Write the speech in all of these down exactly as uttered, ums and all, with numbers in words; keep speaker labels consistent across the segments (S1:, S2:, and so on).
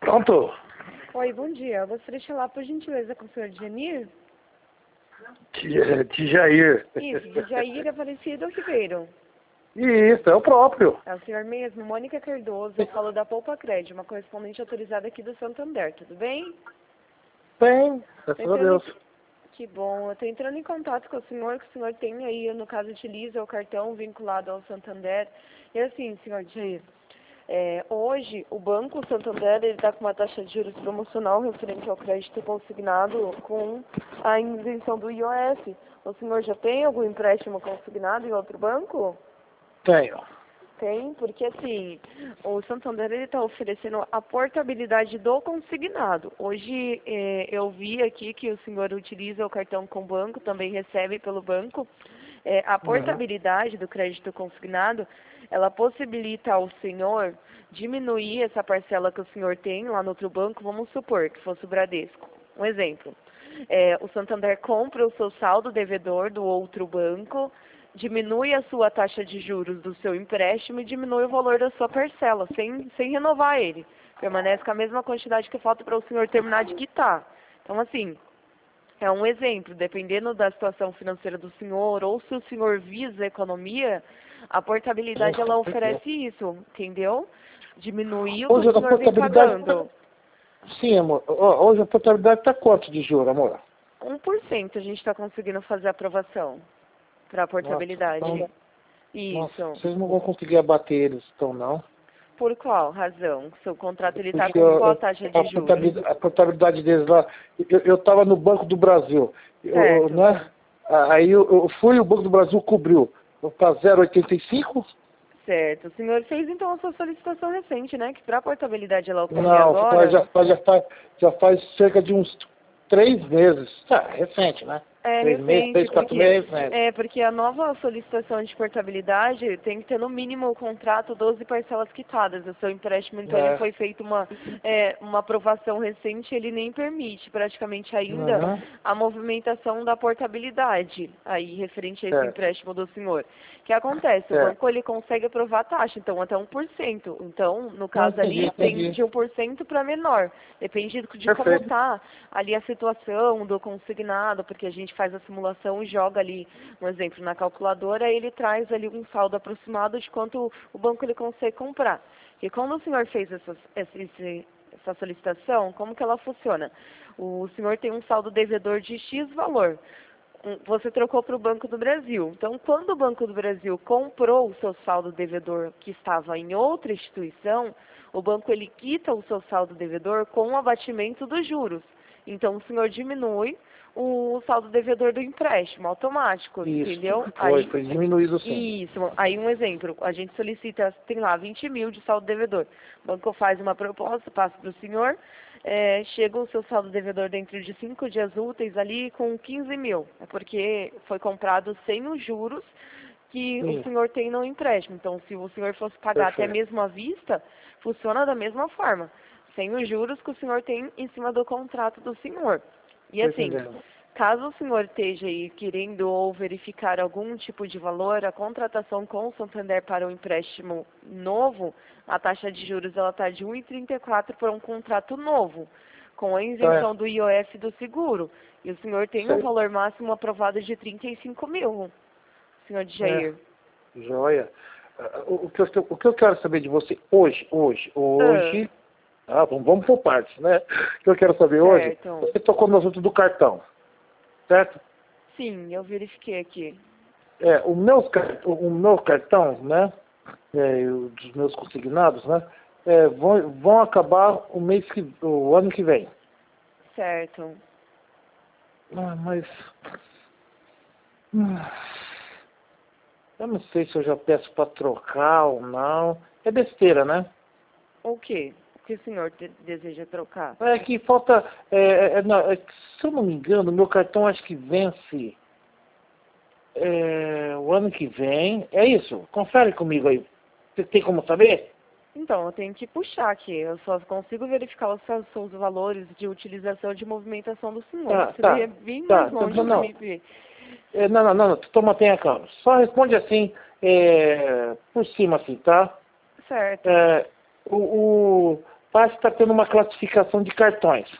S1: Pronto.
S2: Oi, bom dia. Eu gostaria de falar, por gentileza, com o senhor Janir?
S1: De Jair.
S2: Isso, de Jair Aparecido Ribeiro.
S1: Isso, é o próprio.
S2: É o senhor mesmo, Mônica Cardoso. Eu falo da Poupa Crédito, uma correspondente autorizada aqui do Santander. Tudo bem?
S1: Bem, graças a
S2: Entrando
S1: Deus.
S2: Que bom. Eu estou entrando em contato com o senhor, que o senhor tem aí, no caso, utiliza o cartão vinculado ao Santander. E assim, senhor Jair, é, hoje o Banco Santander está com uma taxa de juros promocional referente ao crédito consignado com a isenção do I O F. O senhor já tem algum empréstimo consignado em outro banco?
S1: Tenho.
S2: Tem, porque assim, o Santander está oferecendo a portabilidade do consignado. Hoje eh, eu vi aqui que o senhor utiliza o cartão com banco, também recebe pelo banco. Eh, a portabilidade do crédito consignado, ela possibilita ao senhor diminuir essa parcela que o senhor tem lá no outro banco, vamos supor que fosse o Bradesco. Um exemplo. Eh, o Santander compra o seu saldo devedor do outro banco, diminui a sua taxa de juros do seu empréstimo e diminui o valor da sua parcela, sem, sem renovar ele. Permanece com a mesma quantidade que falta para o senhor terminar de quitar. Então, assim, é um exemplo. Dependendo da situação financeira do senhor, ou se o senhor visa a economia, a portabilidade, ela oferece isso, entendeu? Diminuir o que
S1: Hoje
S2: o
S1: a
S2: senhor vem
S1: portabilidade...
S2: pagando.
S1: Sim, amor. Ó, hoje a portabilidade está quanto de juros, amor?
S2: um por cento a gente está conseguindo fazer a aprovação para a portabilidade.
S1: Nossa, então,
S2: Isso.
S1: nossa, vocês não vão conseguir abater eles, então, não?
S2: Por qual razão? Seu contrato ele está
S1: Porque
S2: com
S1: eu-
S2: qual
S1: eu-
S2: taxa
S1: a,
S2: de juros?
S1: portabilidade, a portabilidade deles lá... Eu estava no Banco do Brasil, eu,
S2: Certo.
S1: né? Aí eu, eu fui e o Banco do Brasil cobriu. Para zero vírgula oitenta e cinco?
S2: Certo. O senhor fez então a sua solicitação recente, né? Que para a portabilidade ela ocorrer
S1: Não,
S2: agora.
S1: faz- já, faz, já, faz, já faz cerca de uns três meses. Ah, recente, né?
S2: É
S1: Três meses,
S2: recente,
S1: três, quatro
S2: porque
S1: meses, né?
S2: é porque a nova solicitação de portabilidade tem que ter no mínimo o contrato doze parcelas quitadas. O seu empréstimo, então, ele
S1: É.
S2: foi feito uma, é, uma aprovação recente, ele nem permite praticamente ainda
S1: Uhum.
S2: a movimentação da portabilidade, aí referente a esse
S1: Certo,
S2: empréstimo do senhor. O que acontece? O
S1: certo.
S2: banco ele consegue aprovar a taxa, então até um por cento. Então, no
S1: Não,
S2: caso
S1: entendi,
S2: ali, tem
S1: entendi.
S2: de um por cento para menor. Depende de como
S1: Perfeito.
S2: está ali a situação do consignado, porque a gente faz a simulação e joga ali, um exemplo, na calculadora, ele traz ali um saldo aproximado de quanto o banco ele consegue comprar. E quando o senhor fez essa, essa, essa solicitação, como que ela funciona? O senhor tem um saldo devedor de X valor. Um- Você trocou para o Banco do Brasil. Então, quando o Banco do Brasil comprou o seu saldo devedor que estava em outra instituição, o banco ele quita o seu saldo devedor com o abatimento dos juros. Então, o senhor diminui o saldo devedor do empréstimo automático,
S1: Isso.
S2: entendeu?
S1: Foi,
S2: Aí,
S1: foi diminuído sim.
S2: isso. Aí, um exemplo. A gente solicita, tem lá vinte mil de saldo devedor. O banco faz uma proposta, passa para o senhor, é, chega o seu saldo devedor dentro de cinco dias úteis ali com quinze mil. É porque foi comprado sem os juros que o
S1: Sim,
S2: senhor tem no empréstimo. Então, se o senhor fosse pagar até
S1: perfeito.
S2: mesmo à vista, funciona da mesma forma, sem os juros que o senhor tem em cima do contrato do senhor. E
S1: Tô
S2: assim,
S1: entendendo.
S2: caso o senhor esteja aí querendo ou verificar algum tipo de valor, a contratação com o Santander para um empréstimo novo, a taxa de juros ela está de um vírgula trinta e quatro para um contrato novo, com a isenção
S1: Tá,
S2: do I O F do seguro. E o senhor tem um
S1: sei.
S2: valor máximo aprovado de trinta e cinco mil, senhor
S1: É,
S2: Jair.
S1: joia. Ah, O, o que eu, o que eu quero saber de você hoje, hoje,
S2: Ah,
S1: hoje... Ah, vamos, vamos por partes, né? O que eu quero saber hoje,
S2: certo.
S1: você tocou no assunto do cartão, certo?
S2: Sim, eu verifiquei aqui.
S1: É, o meu, car- o meu cartão, né, é, e o dos meus consignados, né, é, vão, vão acabar o mês que, o ano que vem.
S2: Certo.
S1: Ah, mas, hum, eu não sei se eu já peço para trocar ou não. É besteira, né?
S2: O quê? O que o senhor de- deseja trocar?
S1: É que falta, é, é, não, é que, se eu não me engano, o meu cartão acho que vence é, o ano que vem. É isso? Confere comigo aí. Você tem como saber?
S2: Então, eu tenho que puxar aqui. Eu só consigo verificar os seus, seus valores de utilização de movimentação do senhor.
S1: Tá,
S2: Precisaria
S1: tá,
S2: bem
S1: tá.
S2: mais
S1: Não,
S2: longe
S1: não,
S2: para
S1: não.
S2: me ver.
S1: É, não, não, não, toma, tenha calma. Só responde assim, é, por cima assim, tá?
S2: Certo.
S1: É, o, o, parece que está tendo uma classificação de cartões,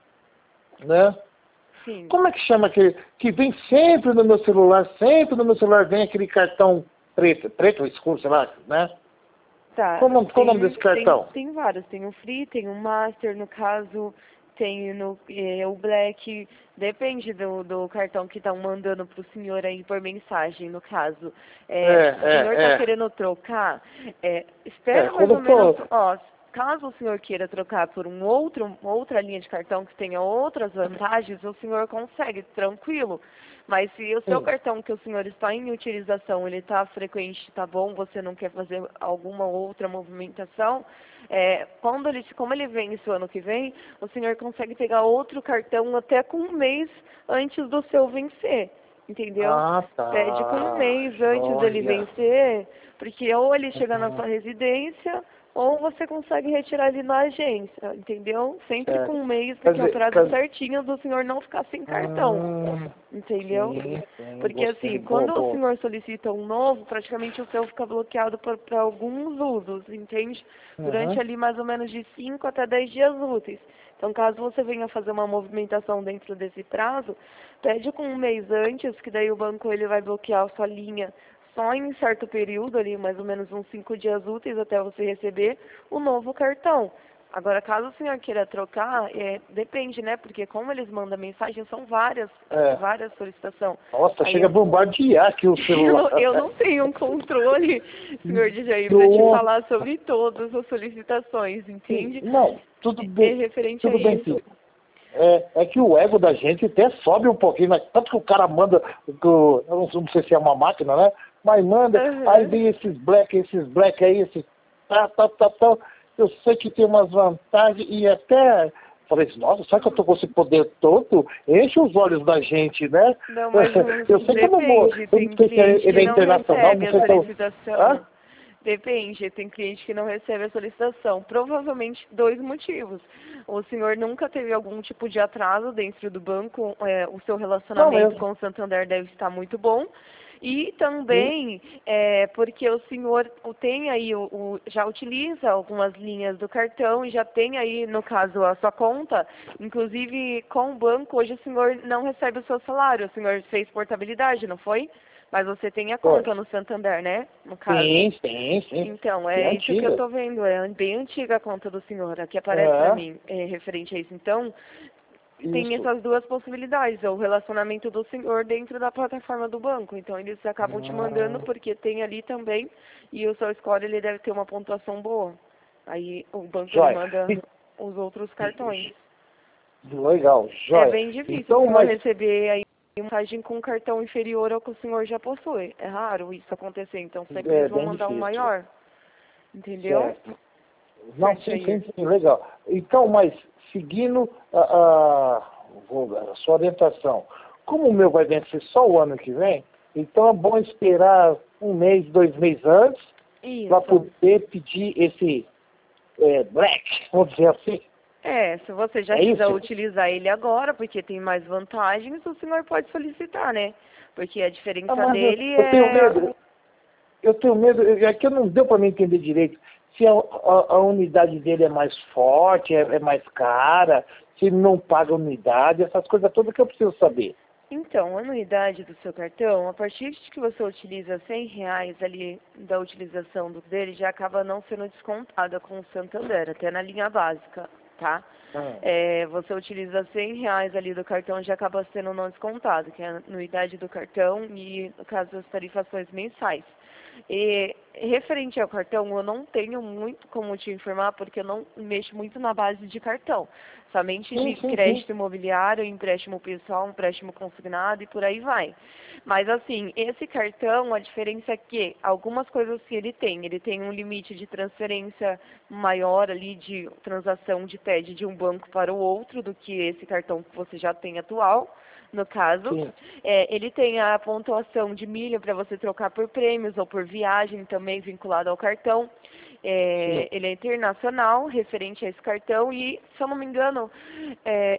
S1: né?
S2: Sim.
S1: Como é que chama aquele que vem sempre no meu celular, sempre no meu celular vem aquele cartão preto, preto ou escuro, sei lá, né?
S2: Tá.
S1: Qual o nome, qual o
S2: Tem,
S1: nome desse cartão?
S2: tem, tem vários. Tem o Free, tem o Master, no caso, tem no, é, o Black. Depende do, do cartão que estão mandando para o senhor aí por mensagem, no caso. É,
S1: É,
S2: o senhor está
S1: é, é.
S2: querendo trocar, é, espera
S1: É,
S2: mais
S1: quando
S2: ou menos,
S1: for-
S2: ó, caso o senhor queira trocar por um outro, outra linha de cartão que tenha outras vantagens, o senhor consegue, tranquilo. Mas se o seu
S1: Sim.
S2: cartão que o senhor está em utilização, ele está frequente, está bom, você não quer fazer alguma outra movimentação, é, quando ele, como ele vence o ano que vem, o senhor consegue pegar outro cartão até com um mês antes do seu vencer, entendeu?
S1: Ah, tá.
S2: Pede com um mês antes dele
S1: Joia.
S2: vencer, porque ou ele chega na
S1: Uhum.
S2: sua residência, ou você consegue retirar ele na agência, entendeu? Sempre com
S1: Certo.
S2: um mês,
S1: Quer
S2: porque é o
S1: dizer,
S2: prazo
S1: quer...
S2: certinho do senhor não ficar sem cartão.
S1: Hum,
S2: Entendeu?
S1: sim, sim,
S2: Porque
S1: gostei.
S2: assim,
S1: Boa,
S2: quando o
S1: boa.
S2: senhor solicita um novo, praticamente o seu fica bloqueado para alguns usos, entende? Durante
S1: Uhum.
S2: ali mais ou menos de cinco até dez dias úteis. Então, caso você venha fazer uma movimentação dentro desse prazo, pede com um mês antes, que daí o banco ele vai bloquear a sua linha só em certo período ali, mais ou menos uns cinco dias úteis até você receber o novo cartão. Agora, caso o senhor queira trocar, é, depende, né? Porque como eles mandam mensagem, são várias,
S1: É.
S2: várias solicitações.
S1: Nossa,
S2: Aí
S1: chega a
S2: eu,
S1: bombardear aqui o
S2: eu, não,
S1: celular.
S2: eu não tenho um controle, senhor D J, para te
S1: Nossa.
S2: falar sobre todas as solicitações,
S1: Sim,
S2: entende?
S1: não, tudo
S2: É, é
S1: bem,
S2: referente a
S1: tudo bem,
S2: isso.
S1: filho. É, é que o ego da gente até sobe um pouquinho, mas tanto que o cara manda, que o- eu não, não sei se é uma máquina, né? Mas manda, aí
S2: Aham.
S1: vem esses black, esses black aí, esses tá, tá, tá, tá. Eu sei que tem umas vantagens e até falei assim, nossa, será que eu tô com esse poder todo? Enche os olhos da gente, né?
S2: Não, mas não,
S1: Eu sei que eu não vou,
S2: depende.
S1: eu não
S2: Tem
S1: sei se
S2: cliente
S1: ele
S2: que
S1: é
S2: não
S1: internacional,
S2: recebe
S1: não
S2: a
S1: sei se eu... Hã?
S2: solicitação. Depende, tem cliente que não recebe a solicitação. Provavelmente dois motivos. O senhor nunca teve algum tipo de atraso dentro do banco, é, o seu
S1: Não
S2: relacionamento
S1: mesmo.
S2: com o Santander deve estar muito bom. E
S1: Sim,
S2: também é, porque o senhor o- tem aí, o, o- já utiliza algumas linhas do cartão e já tem aí, no caso, a sua conta. Inclusive, com o banco, hoje o senhor não recebe o seu salário. O senhor fez portabilidade, não foi? Mas você tem a
S1: foi.
S2: conta no Santander, né? No caso.
S1: Sim, sim, sim.
S2: Então,
S1: E é
S2: é isso que eu
S1: antiga.
S2: estou vendo. É bem antiga a conta do senhor. Aqui aparece para
S1: É,
S2: mim, é, referente a isso. Então, tem
S1: isso.
S2: essas duas possibilidades. É o relacionamento do senhor dentro da plataforma do banco. Então, eles acabam te mandando
S1: Hum,
S2: porque tem ali também. E o seu score, ele deve ter uma pontuação boa. Aí, o banco, ele
S1: joia.
S2: manda
S1: E-
S2: os outros cartões.
S1: Legal,
S2: É
S1: joia.
S2: bem difícil o
S1: Então,
S2: senhor
S1: mas...
S2: receber aí uma mensagem com um cartão inferior ao que o senhor já possui. É raro isso acontecer, então sempre
S1: É
S2: eles vão
S1: bem
S2: mandar um
S1: difícil.
S2: maior. Entendeu?
S1: Certo. Não,
S2: Certo,
S1: sim, sim,
S2: Jair.
S1: sim, legal. Então, mas seguindo a, a, vou- a sua orientação, como o meu vai vencer só o ano que vem, então é bom esperar um mês, dois meses antes, para
S2: Isso.
S1: poder pedir esse é, black, vamos dizer assim.
S2: É, se você já
S1: É
S2: quiser
S1: isso?
S2: utilizar ele agora, porque tem mais vantagens, o senhor pode solicitar, né? Porque a
S1: Ah,
S2: diferença
S1: mas eu,
S2: dele
S1: eu tenho
S2: é...
S1: medo, eu tenho medo, é que não deu para me entender direito. Se a, a- a unidade dele é mais forte, é, é mais cara, se ele não paga unidade, essas coisas todas que eu preciso saber.
S2: Então, a anuidade do seu cartão, a partir de que você utiliza cem reais ali da utilização do dele, já acaba não sendo descontada com o Santander, até na linha básica, tá?
S1: Hum,
S2: É, você utiliza cem reais ali do cartão, já acaba sendo não descontado, que é a anuidade do cartão e, no caso, as tarifações mensais. E, referente ao cartão, eu não tenho muito como te informar, porque eu não mexo muito na base de cartão. Somente
S1: sim,
S2: de
S1: sim, sim.
S2: crédito imobiliário, empréstimo pessoal, empréstimo consignado e por aí vai. Mas assim, esse cartão, a diferença é que algumas coisas que ele tem, ele tem um limite de transferência maior ali de transação de T E D de um banco para o outro do que esse cartão que você já tem atual. No caso,
S1: Sim.
S2: é, ele tem a pontuação de milha para você trocar por prêmios ou por viagem também vinculado ao cartão. É,
S1: Sim.
S2: ele é internacional, referente a esse cartão, e, se eu não me engano, é,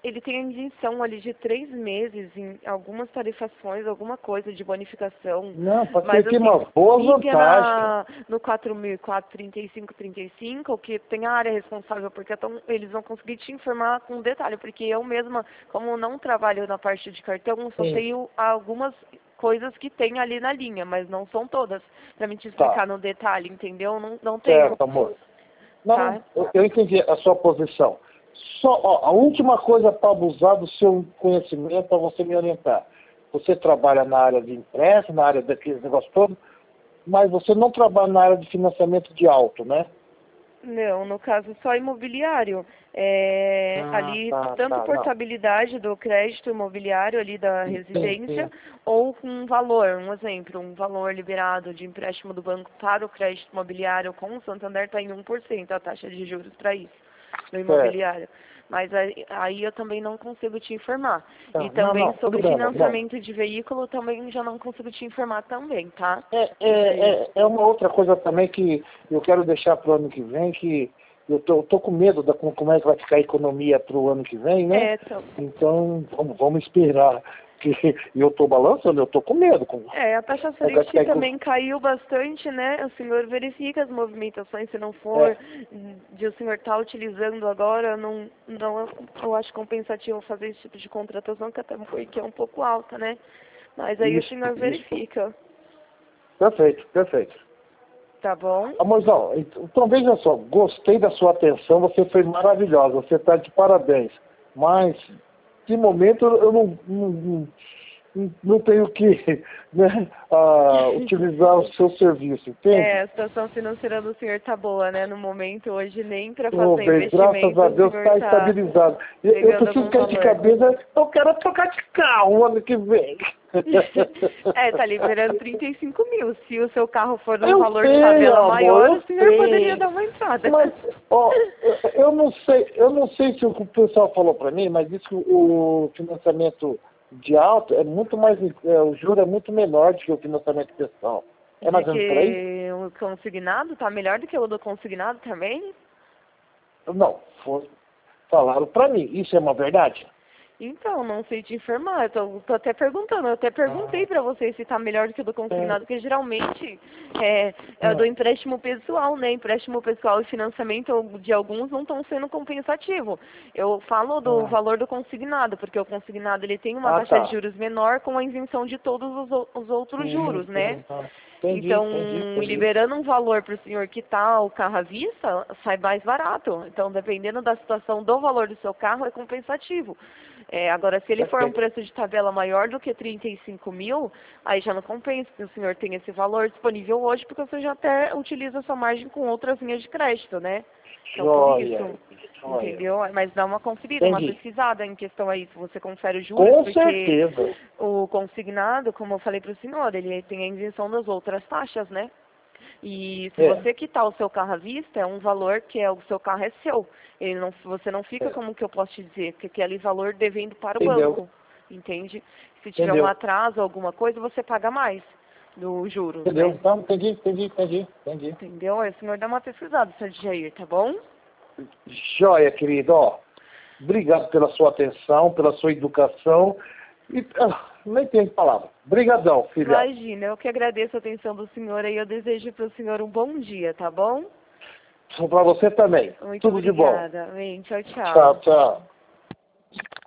S2: ele tem a isenção ali de três meses em algumas tarifações, alguma coisa de bonificação.
S1: Não, pode
S2: Mas
S1: ser que
S2: assim,
S1: uma boa
S2: fique
S1: vantagem.
S2: na, no quatro mil e quatro, trinta e cinco, trinta e cinco, que tem a área responsável, porque então, eles vão conseguir te informar com detalhe, porque eu mesma, como não trabalho na parte de cartão, só
S1: Sim.
S2: tenho algumas coisas que tem ali na linha, mas não são todas, para me te explicar
S1: Tá.
S2: no detalhe, entendeu? Não, não tenho.
S1: Certo, amor. Não,
S2: Tá.
S1: eu, eu entendi a sua posição. Só, ó, a última coisa para abusar do seu conhecimento, para você me orientar. Você trabalha na área de empréstimo, na área daqueles negócios todos, mas você não trabalha na área de financiamento de auto, né?
S2: Não, no caso só imobiliário. É,
S1: Ah,
S2: ali,
S1: tá,
S2: tanto
S1: tá, não.
S2: portabilidade do crédito imobiliário ali da
S1: Sim,
S2: residência,
S1: sim.
S2: ou com um valor, um exemplo, um valor liberado de empréstimo do banco para o crédito imobiliário com o Santander está em um por cento a taxa de juros para isso, no imobiliário. Mas aí, aí eu também não consigo te informar.
S1: Tá,
S2: E
S1: não,
S2: também
S1: não, tudo
S2: sobre
S1: bem, amor, não.
S2: financiamento de veículo, também já não consigo te informar também, tá?
S1: É, é, é, é uma outra coisa também que eu quero deixar para o ano que vem, que eu tô, eu tô com medo da como é que vai ficar a economia para o ano que vem, né?
S2: É, então.
S1: Então, vamos, vamos esperar. Que eu tô balançando, eu tô com medo. Com,
S2: É, a taxa
S1: como é que vai
S2: Selic
S1: ficar a eco-
S2: também caiu bastante, né? O senhor verifica as movimentações, se não for
S1: É,
S2: de o senhor estar utilizando agora, não, não, eu acho compensativo fazer esse tipo de contratação, que até porque é um pouco alta, né? Mas aí o
S1: isso,
S2: senhor
S1: isso.
S2: verifica,
S1: Perfeito, perfeito.
S2: tá bom?
S1: Amorzão, então veja só, gostei da sua atenção, você foi maravilhosa, você está de parabéns. Mas, de momento, eu não, não, não, não tenho que né, ah, utilizar o seu serviço, entende?
S2: É, a situação financeira do senhor tá boa, né? No momento hoje, nem para
S1: Oh,
S2: fazer
S1: bem, graças
S2: investimento
S1: a
S2: o
S1: Deus
S2: senhor
S1: está
S2: tá
S1: estabilizado. Eu, eu
S2: pegando
S1: preciso
S2: algum
S1: cair de
S2: valor.
S1: cabeça, eu quero trocar de carro o ano que vem.
S2: É, tá liberando trinta e cinco mil. Se o seu carro for num
S1: Eu
S2: valor de
S1: sei,
S2: tabela
S1: amor,
S2: maior,
S1: eu
S2: o senhor poderia
S1: sei.
S2: dar uma entrada.
S1: Mas, ó, eu eu não sei, eu não sei se o que o pessoal falou para mim, mas diz que o financiamento de alto é muito mais, é, o juro é muito menor do que o financiamento pessoal. É
S2: De
S1: mais ou menos por aí?
S2: que o consignado tá melhor do que o do consignado também?
S1: Não, foi, falaram para mim. Isso é uma verdade?
S2: Então, não sei te informar. Eu tô, tô até perguntando. Eu até perguntei pra você se tá melhor do que o do consignado, porque geralmente é, é do empréstimo pessoal, né? Empréstimo pessoal e financiamento de alguns não estão sendo compensativo. Eu falo do valor do consignado, porque o consignado ele tem uma
S1: Ah,
S2: taxa de
S1: tá.
S2: juros menor com a isenção de todos os, o- os outros
S1: Hum,
S2: juros, né?
S1: Entendi,
S2: Então,
S1: entendi, entendi.
S2: liberando um valor para o senhor quitar o carro à vista, sai mais barato. Então, dependendo da situação do valor do seu carro, é compensativo. É, agora, se ele for um
S1: Perfeito.
S2: preço de tabela maior do que trinta e cinco mil, aí já não compensa, porque o senhor tem esse valor disponível hoje, porque você já até utiliza a sua margem com outras linhas de crédito, né? Então, por
S1: Joia,
S2: isso,
S1: joia.
S2: entendeu? Mas dá uma conferida, uma
S1: Entendi.
S2: pesquisada em questão a isso. Você confere os juros,
S1: Com
S2: porque
S1: certeza.
S2: o consignado, como eu falei para o senhor, ele tem a isenção das outras taxas, né? E se
S1: É,
S2: você quitar o seu carro à vista, é um valor que é o seu carro é seu. Ele não, você não fica,
S1: é.
S2: como que eu posso te dizer, que aquele valor devendo para o
S1: Entendeu?
S2: banco, entende? Se tiver um
S1: Entendeu?
S2: atraso, alguma coisa, você paga mais dos juros,
S1: Entendeu?
S2: né?
S1: Então, entendi, entendi, entendi, entendi.
S2: Entendeu? Aí o senhor dá uma pesquisada, senhor Jair, tá bom?
S1: Joia, querido. Ó, obrigado pela sua atenção, pela sua educação. E, ah, nem tenho palavra. Obrigadão, filha.
S2: Imagina, eu que agradeço a atenção do senhor e eu desejo para o senhor um bom dia, tá bom?
S1: Para você também.
S2: Muito
S1: Tudo de bom.
S2: obrigada. Amém. Tchau, tchau.
S1: Tchau, tchau.